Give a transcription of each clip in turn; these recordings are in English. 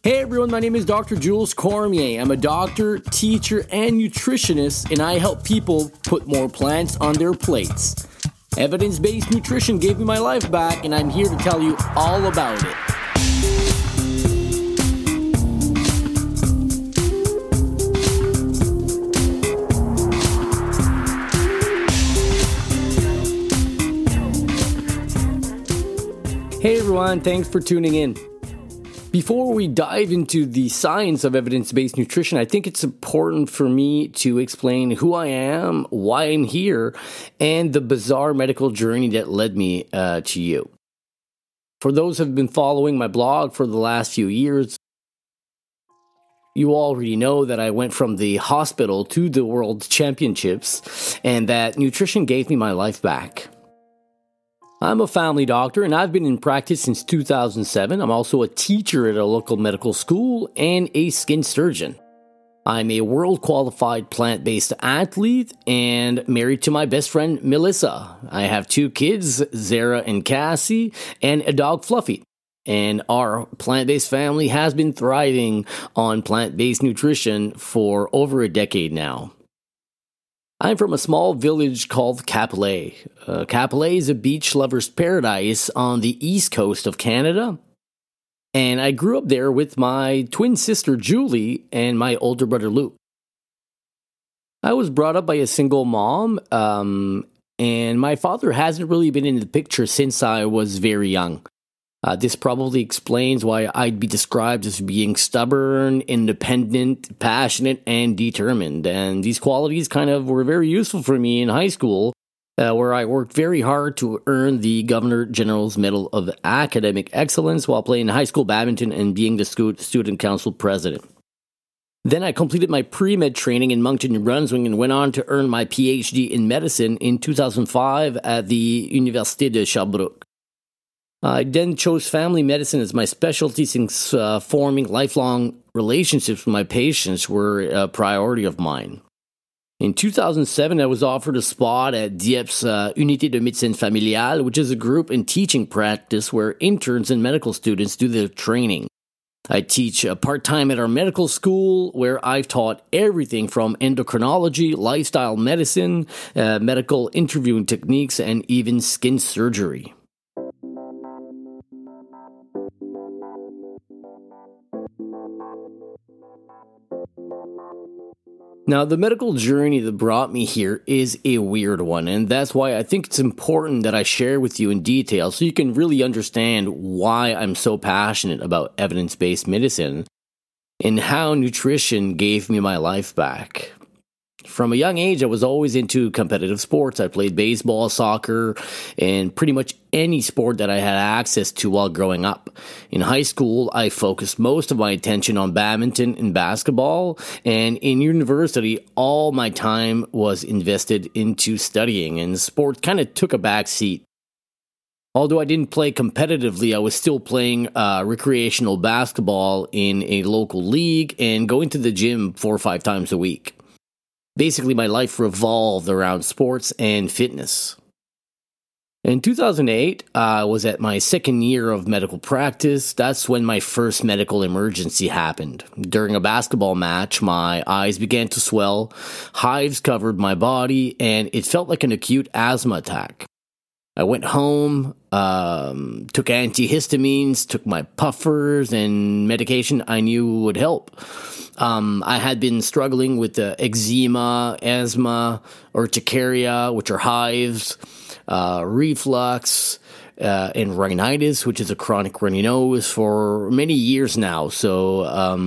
Hey everyone, my name is Dr. Jules Cormier. I'm a doctor, teacher, and nutritionist, and I help people put more plants on their plates. Evidence-based nutrition gave me my life back, and I'm here to tell you all about it. Hey everyone, thanks for tuning in. Before we dive into the science of evidence-based nutrition, I think it's important for me to explain who I am, why I'm here, and the bizarre medical journey that led me to you. For those who have been following my blog for the last few years, you already know that I went from the hospital to the World Championships, and that nutrition gave me my life back. I'm a family doctor, and I've been in practice since 2007. I'm also a teacher at a local medical school and a skin surgeon. I'm a world-qualified plant-based athlete and married to my best friend, Melissa. I have 2 kids, Zara and Cassie, and a dog, Fluffy. And our plant-based family has been thriving on plant-based nutrition for over a decade now. I'm from a small village called Capelé. Capelé is a beach lover's paradise on the east coast of Canada. And I grew up there with my twin sister Julie and my older brother Luke. I was brought up by a single mom, and my father hasn't really been in the picture since I was very young. This probably explains why I'd be described as being stubborn, independent, passionate, and determined. And these qualities kind of were very useful for me in high school, where I worked very hard to earn the Governor General's Medal of Academic Excellence while playing high school badminton and being the student council president. Then I completed my pre-med training in Moncton, New Brunswick, and went on to earn my PhD in medicine in 2005 at the Université de Sherbrooke. I then chose family medicine as my specialty since forming lifelong relationships with my patients were a priority of mine. In 2007, I was offered a spot at Diepp's Unité de Médecine Familiale, which is a group and teaching practice where interns and medical students do their training. I teach part-time at our medical school, where I've taught everything from endocrinology, lifestyle medicine, medical interviewing techniques, and even skin surgery. Now, the medical journey that brought me here is a weird one, and that's why I think it's important that I share with you in detail so you can really understand why I'm so passionate about evidence-based medicine and how nutrition gave me my life back. From a young age, I was always into competitive sports. I played baseball, soccer, and pretty much any sport that I had access to while growing up. In high school, I focused most of my attention on badminton and basketball, and in university, all my time was invested into studying, and sport kind of took a back seat. Although I didn't play competitively, I was still playing recreational basketball in a local league and going to the gym 4 or 5 times a week. Basically, my life revolved around sports and fitness. In 2008, I was at my second year of medical practice. That's when my first medical emergency happened. During a basketball match, my eyes began to swell, hives covered my body, and it felt like an acute asthma attack. I went home, took antihistamines, took my puffers, and medication I knew would help. I had been struggling with eczema, asthma, urticaria, which are hives, reflux, and rhinitis, which is a chronic runny nose, for many years now. So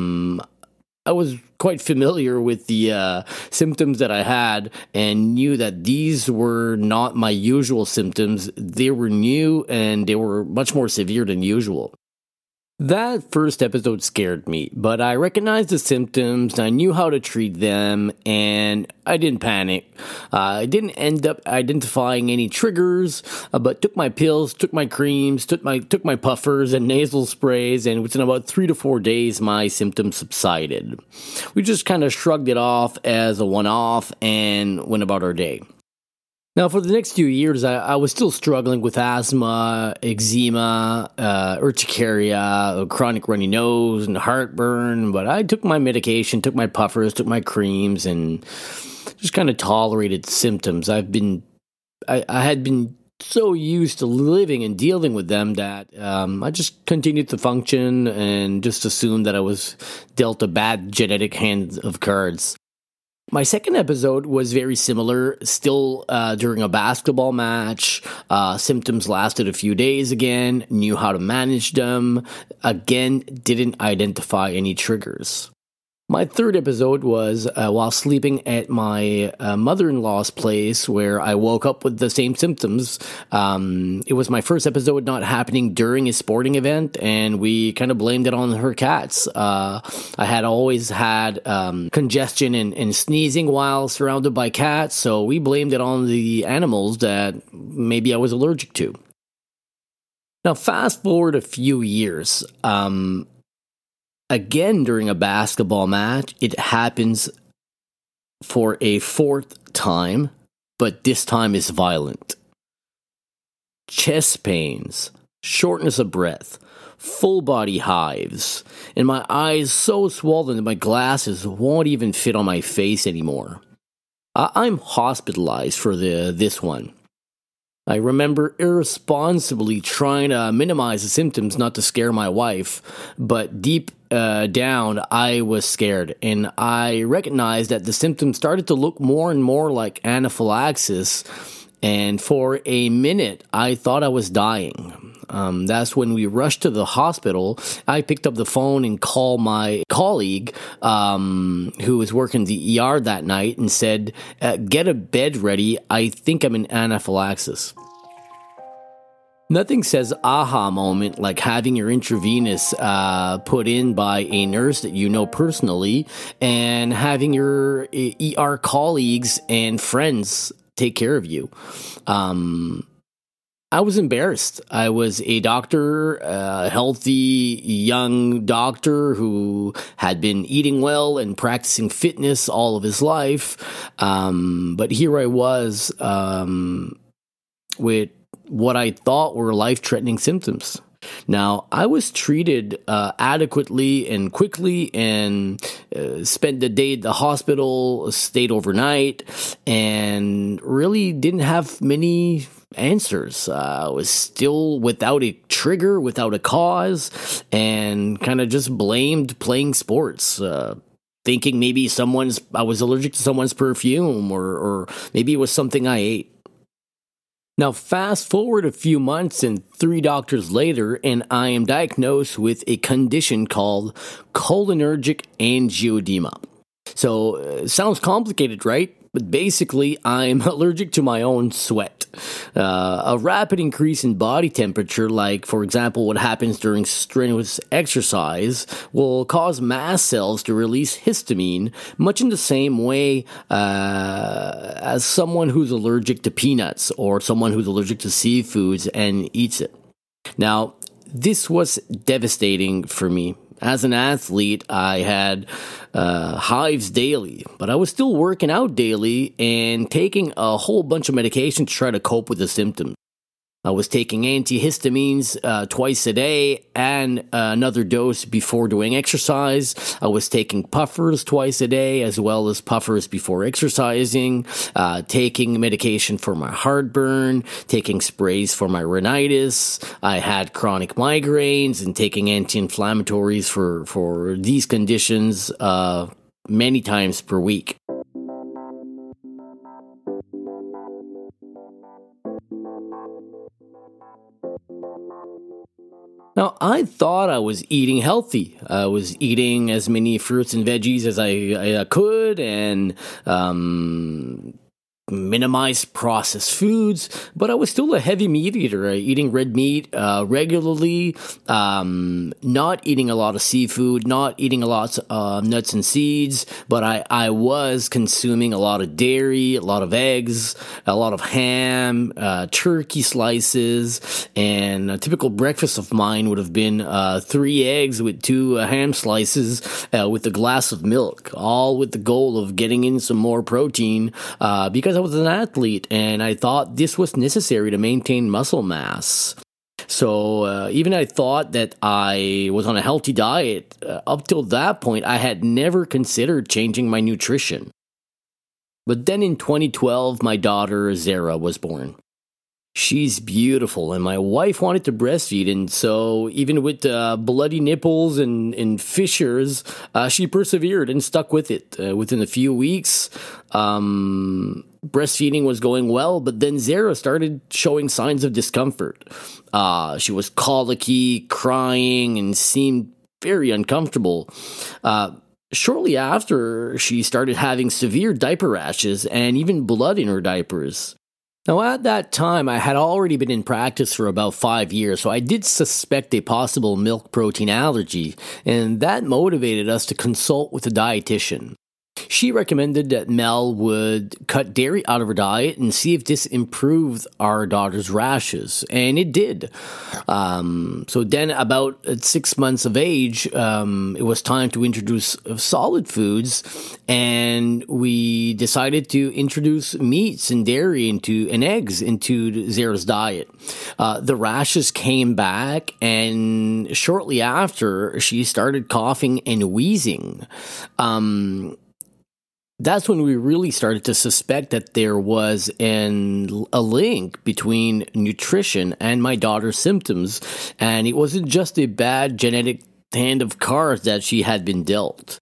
I was quite familiar with the symptoms that I had and knew that these were not my usual symptoms. They were new and they were much more severe than usual. That first episode scared me, but I recognized the symptoms, I knew how to treat them, and I didn't panic. I didn't end up identifying any triggers, but took my pills, took my creams, took my puffers and nasal sprays, and within about 3 to 4 days, my symptoms subsided. We just kind of shrugged it off as a one-off and went about our day. Now, for the next few years, I was still struggling with asthma, eczema, urticaria, chronic runny nose, and heartburn. But I took my medication, took my puffers, took my creams, and just kind of tolerated symptoms. I had been so used to living and dealing with them that I just continued to function and just assumed that I was dealt a bad genetic hand of cards. My second episode was very similar, still during a basketball match. Symptoms lasted a few days again, knew how to manage them, again, didn't identify any triggers. My third episode was while sleeping at my mother-in-law's place, where I woke up with the same symptoms. It was my first episode not happening during a sporting event, and we kind of blamed it on her cats. I had always had congestion and sneezing while surrounded by cats, so we blamed it on the animals that maybe I was allergic to. Now, fast forward a few years. Again, during a basketball match, it happens for a fourth time, but this time is violent. Chest pains, shortness of breath, full body hives, and my eyes so swollen that my glasses won't even fit on my face anymore. I'm hospitalized for this one. I remember irresponsibly trying to minimize the symptoms not to scare my wife, but deep down, I was scared, and I recognized that the symptoms started to look more and more like anaphylaxis, and for a minute, I thought I was dying. That's when we rushed to the hospital. I picked up the phone and called my colleague who was working the ER that night and said, get a bed ready. I think I'm in anaphylaxis. Nothing says aha moment like having your intravenous put in by a nurse that you know personally and having your ER colleagues and friends take care of you. I was embarrassed. I was a doctor, a healthy young doctor who had been eating well and practicing fitness all of his life. But here I was with what I thought were life-threatening symptoms. Now, I was treated adequately and quickly and spent the day at the hospital, stayed overnight, and really didn't have many answers. I was still without a trigger, without a cause, and kind of just blamed playing sports, thinking maybe I was allergic to someone's perfume, or maybe it was something I ate. Now, fast forward a few months and 3 doctors later, and I am diagnosed with a condition called cholinergic angioedema. So, sounds complicated, right? But basically, I'm allergic to my own sweat. A rapid increase in body temperature, like, for example, what happens during strenuous exercise, will cause mast cells to release histamine, much in the same way as someone who's allergic to peanuts or someone who's allergic to seafoods and eats it. Now, this was devastating for me. As an athlete, I had hives daily, but I was still working out daily and taking a whole bunch of medication to try to cope with the symptoms. I was taking antihistamines twice a day and another dose before doing exercise. I was taking puffers twice a day as well as puffers before exercising, taking medication for my heartburn, taking sprays for my rhinitis. I had chronic migraines and taking anti-inflammatories for these conditions many times per week. Now, I thought I was eating healthy. I was eating as many fruits and veggies as I could and minimize processed foods, but I was still a heavy meat eater, eating red meat regularly, not eating a lot of seafood, not eating a lot of nuts and seeds, but I was consuming a lot of dairy, a lot of eggs, a lot of ham, turkey slices, and a typical breakfast of mine would have been 3 eggs with 2 ham slices with a glass of milk, all with the goal of getting in some more protein because I was an athlete, and I thought this was necessary to maintain muscle mass. So even I thought that I was on a healthy diet, up till that point, I had never considered changing my nutrition. But then in 2012, my daughter Zara was born. She's beautiful, and my wife wanted to breastfeed, and so even with bloody nipples and fissures, she persevered and stuck with it. Within a few weeks, breastfeeding was going well, but then Zara started showing signs of discomfort. She was colicky, crying, and seemed very uncomfortable. Shortly after, she started having severe diaper rashes and even blood in her diapers. Now, at that time, I had already been in practice for about 5 years, so I did suspect a possible milk protein allergy, and that motivated us to consult with a dietitian. She recommended that Mel would cut dairy out of her diet and see if this improved our daughter's rashes, and it did. So then, about 6 months of age, it was time to introduce solid foods, and we decided to introduce meats and dairy and eggs into Zara's diet. The rashes came back, and shortly after, she started coughing and wheezing. That's when we really started to suspect that there was a link between nutrition and my daughter's symptoms, and it wasn't just a bad genetic hand of cards that she had been dealt.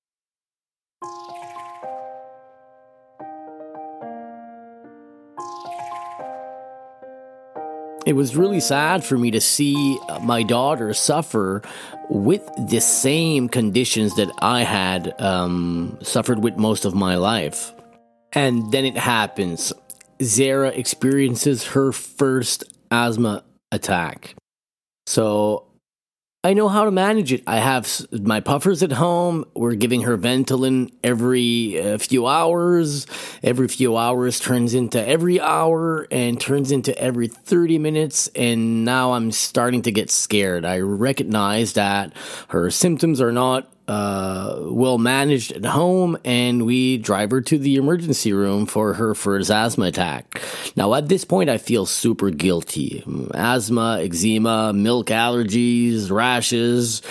It was really sad for me to see my daughter suffer with the same conditions that I had suffered with most of my life. And then it happens. Zara experiences her first asthma attack. So I know how to manage it. I have my puffers at home. We're giving her Ventolin every few hours. Every few hours turns into every hour and turns into every 30 minutes. And now I'm starting to get scared. I recognize that her symptoms are not well managed at home, and we drive her to the emergency room for her first asthma attack. Now, at this point, I feel super guilty. Asthma, eczema, milk allergies, rashes,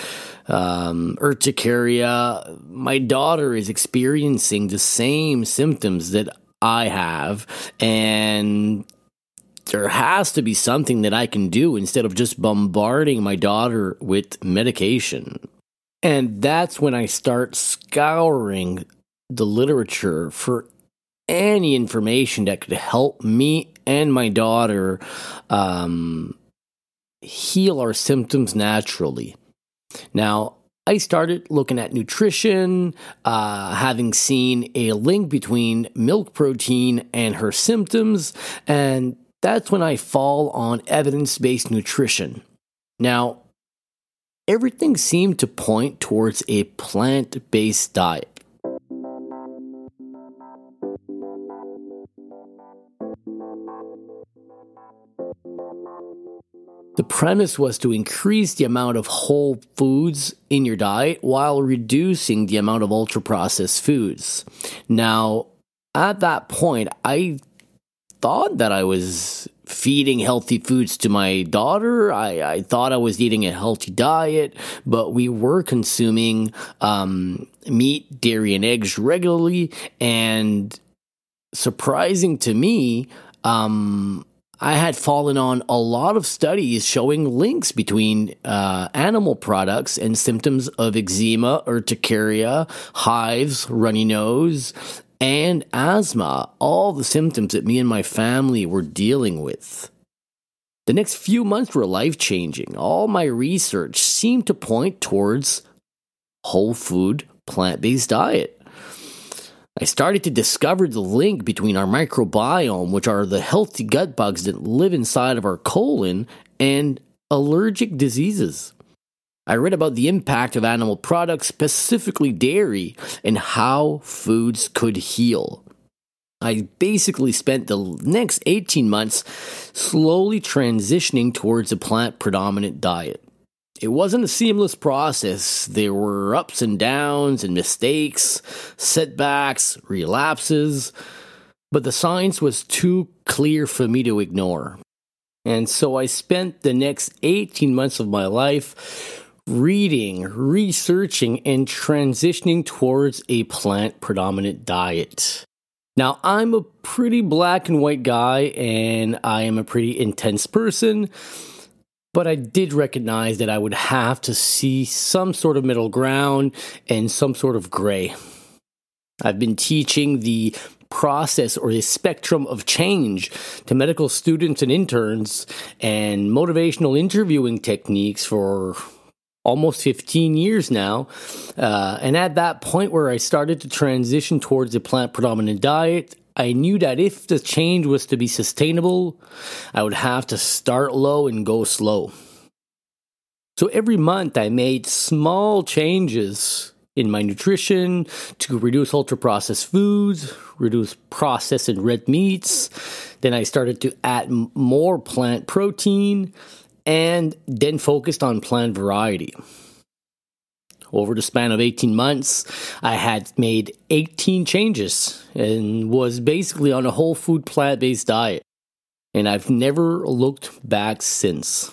urticaria. My daughter is experiencing the same symptoms that I have, and there has to be something that I can do instead of just bombarding my daughter with medication. And that's when I start scouring the literature for any information that could help me and my daughter heal our symptoms naturally. Now, I started looking at nutrition, having seen a link between milk protein and her symptoms, and that's when I fall on evidence-based nutrition. Now, everything seemed to point towards a plant-based diet. The premise was to increase the amount of whole foods in your diet while reducing the amount of ultra-processed foods. Now, at that point, I thought that I was feeding healthy foods to my daughter. I thought I was eating a healthy diet, but we were consuming meat, dairy, and eggs regularly. And surprising to me, I had fallen on a lot of studies showing links between animal products and symptoms of eczema, urticaria, hives, runny nose, and asthma, all the symptoms that me and my family were dealing with. The next few months were life-changing. All my research seemed to point towards whole food, plant-based diet. I started to discover the link between our microbiome, which are the healthy gut bugs that live inside of our colon, and allergic diseases. I read about the impact of animal products, specifically dairy, and how foods could heal. I basically spent the next 18 months slowly transitioning towards a plant-predominant diet. It wasn't a seamless process. There were ups and downs and mistakes, setbacks, relapses. but the science was too clear for me to ignore. And so I spent the next 18 months of my life reading, researching, and transitioning towards a plant-predominant diet. Now, I'm a pretty black and white guy, and I am a pretty intense person, but I did recognize that I would have to see some sort of middle ground and some sort of gray. I've been teaching the process or the spectrum of change to medical students and interns and motivational interviewing techniques for almost 15 years now. And at that point where I started to transition towards a plant-predominant diet, I knew that if the change was to be sustainable, I would have to start low and go slow. So every month I made small changes in my nutrition to reduce ultra-processed foods, reduce processed and red meats. Then I started to add more plant protein and then focused on plant variety. Over the span of 18 months, I had made 18 changes and was basically on a whole food plant-based diet. And I've never looked back since.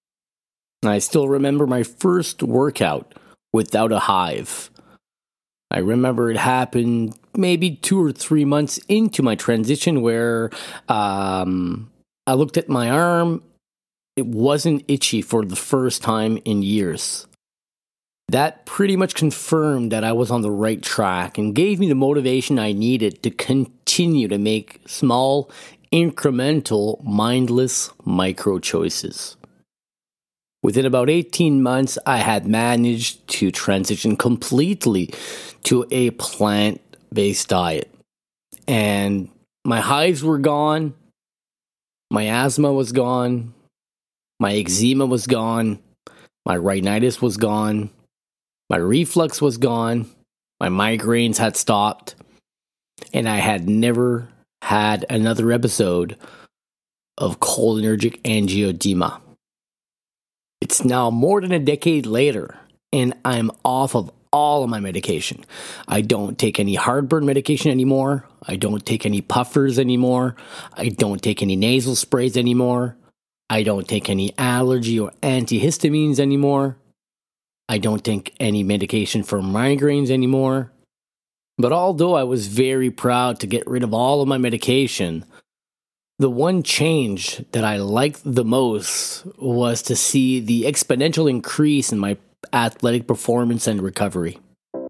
I still remember my first workout without a hive. I remember it happened maybe 2 or 3 months into my transition where I looked at my arm. It wasn't itchy for the first time in years. That pretty much confirmed that I was on the right track and gave me the motivation I needed to continue to make small, incremental, mindless micro choices. Within about 18 months, I had managed to transition completely to a plant-based diet. And my hives were gone, my asthma was gone, my eczema was gone, my rhinitis was gone, my reflux was gone, my migraines had stopped, and I had never had another episode of cholinergic angioedema. It's now more than a decade later, and I'm off of all of my medication. I don't take any heartburn medication anymore. I don't take any puffers anymore. I don't take any nasal sprays anymore. I don't take any allergy or antihistamines anymore. I don't take any medication for migraines anymore. But although I was very proud to get rid of all of my medication, the one change that I liked the most was to see the exponential increase in my athletic performance and recovery.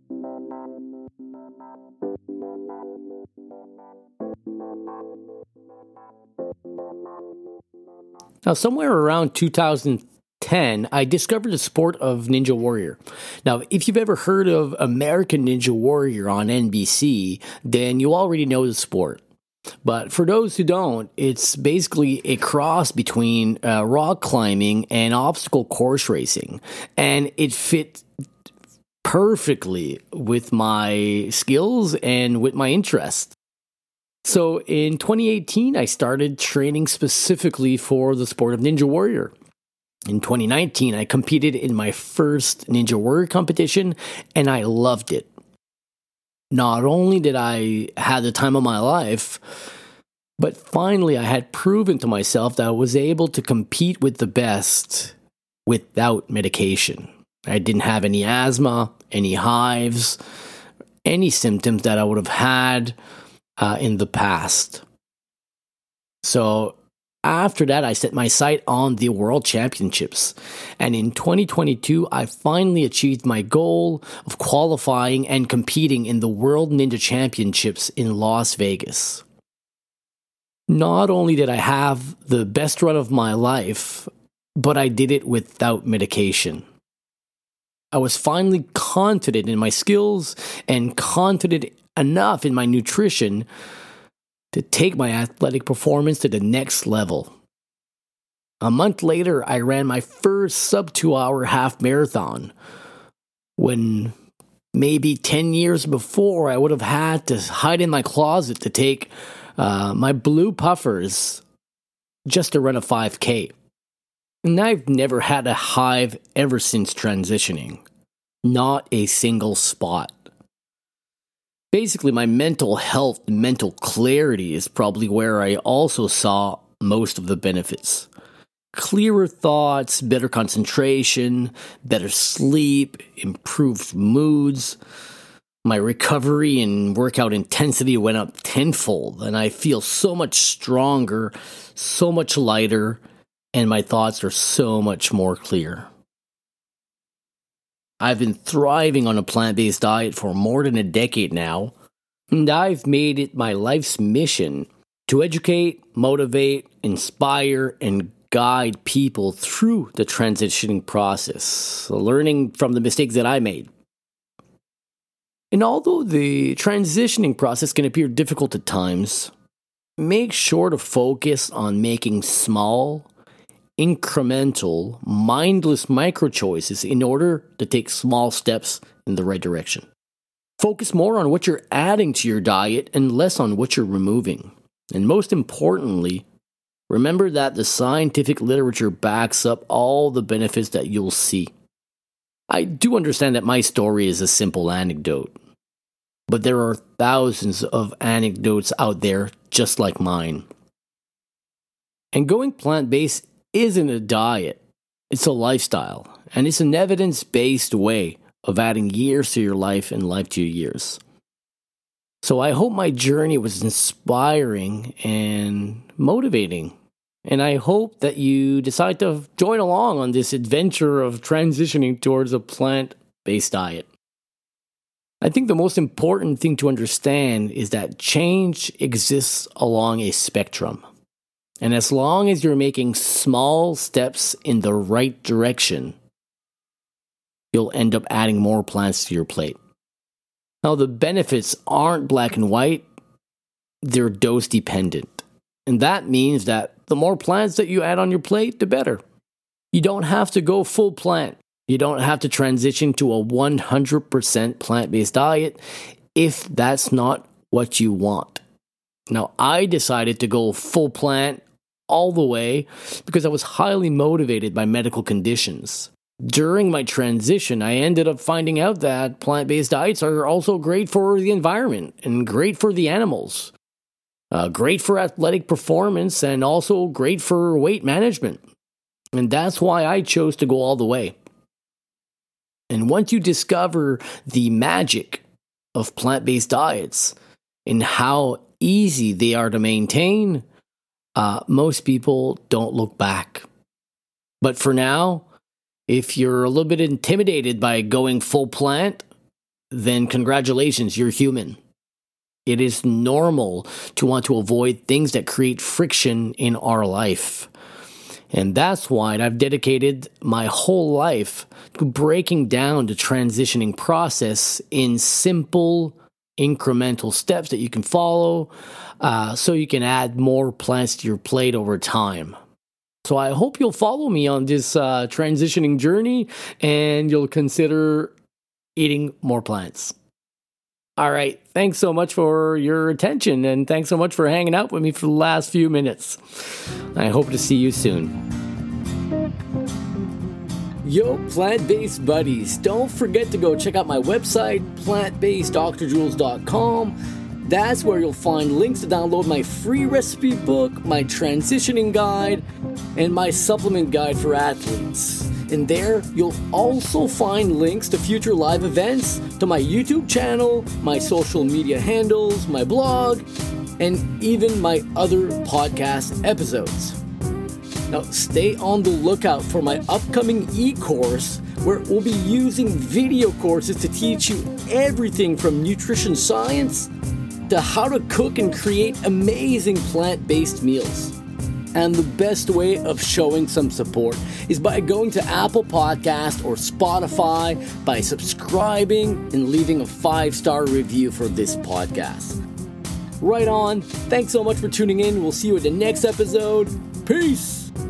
Now, somewhere around 2010, I discovered the sport of Ninja Warrior. Now, if you've ever heard of American Ninja Warrior on NBC, then you already know the sport. But for those who don't, it's basically a cross between rock climbing and obstacle course racing. And it fit perfectly with my skills and with my interest. So in 2018, I started training specifically for the sport of Ninja Warrior. In 2019, I competed in my first Ninja Warrior competition, and I loved it. Not only did I have the time of my life, but finally I had proven to myself that I was able to compete with the best without medication. I didn't have any asthma, any hives, any symptoms that I would have had in the past. So after that, I set my sight on the World Championships. And in 2022, I finally achieved my goal of qualifying and competing in the World Ninja Championships in Las Vegas. Not only did I have the best run of my life, but I did it without medication. I was finally confident in my skills and confident enough in my nutrition to take my athletic performance to the next level. A month later, I ran my first sub-2-hour half marathon, when maybe 10 years before I would have had to hide in my closet to take my blue puffers just to run a 5K. And I've never had a hive ever since transitioning. Not a single spot. Basically, my mental health and mental clarity is probably where I also saw most of the benefits. Clearer thoughts, better concentration, better sleep, improved moods. My recovery and workout intensity went up tenfold, and I feel so much stronger, so much lighter, and my thoughts are so much more clear. I've been thriving on a plant-based diet for more than a decade now, and I've made it my life's mission to educate, motivate, inspire, and guide people through the transitioning process, learning from the mistakes that I made. And although the transitioning process can appear difficult at times, make sure to focus on making small, incremental, mindless micro choices in order to take small steps in the right direction. Focus more on what you're adding to your diet and less on what you're removing. And most importantly, remember that the scientific literature backs up all the benefits that you'll see. I do understand that my story is a simple anecdote, but there are thousands of anecdotes out there just like mine. And going plant-based isn't a diet, it's a lifestyle, and it's an evidence-based way of adding years to your life and life to your years. So I hope my journey was inspiring and motivating, and I hope that you decide to join along on this adventure of transitioning towards a plant-based diet. I think the most important thing to understand is that change exists along a spectrum. And as long as you're making small steps in the right direction, you'll end up adding more plants to your plate. Now, the benefits aren't black and white, they're dose dependent. And that means that the more plants that you add on your plate, the better. You don't have to go full plant. You don't have to transition to a 100% plant-based diet if that's not what you want. Now, I decided to go full plant all the way because I was highly motivated by medical conditions. During my transition, I ended up finding out that plant-based diets are also great for the environment and great for the animals, great for athletic performance, and also great for weight management. And that's why I chose to go all the way. And once you discover the magic of plant-based diets and how easy they are to maintain, most people don't look back. But for now, if you're a little bit intimidated by going full plant, then congratulations, you're human. It is normal to want to avoid things that create friction in our life. And that's why I've dedicated my whole life to breaking down the transitioning process in simple, incremental steps that you can follow so you can add more plants to your plate over time. So I hope you'll follow me on this transitioning journey and you'll consider eating more plants. All right, thanks so much for your attention and thanks so much for hanging out with me for the last few minutes. I hope to see you soon. Yo, plant-based buddies, don't forget to go check out my website, plantbaseddrjules.com. That's where you'll find links to download my free recipe book, my transitioning guide, and my supplement guide for athletes. And there, you'll also find links to future live events, to my YouTube channel, my social media handles, my blog, and even my other podcast episodes. Now, stay on the lookout for my upcoming e-course, where we'll be using video courses to teach you everything from nutrition science to how to cook and create amazing plant-based meals. And the best way of showing some support is by going to Apple Podcast or Spotify, by subscribing and leaving a 5-star review for this podcast. Right on. Thanks so much for tuning in. We'll see you at the next episode. Peace.